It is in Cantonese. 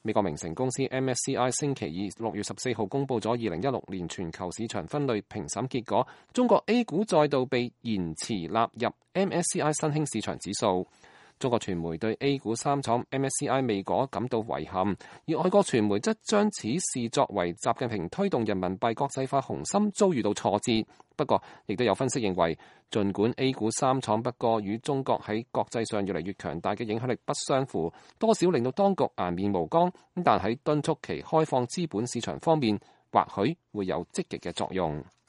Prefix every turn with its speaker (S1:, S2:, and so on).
S1: 美國名成公司 MSCI 星期二6月14號公佈咗2016年全球市場分類評審結果，中國 A 股再度被延遲納入 MSCI 新興市場指數。中國傳媒對 A 股三廠 MSCI 未果感到遺憾，而外國傳媒則將此視作為習近平推動人民幣國際化雄心遭遇到挫折。不過，亦都有分析認為，儘管 A 股三廠不過與中國喺國際上越嚟越強大嘅影響力不相符，多少令到當局顏面無光，但喺敦促其開放資本市場方面，或許會有積極嘅作用。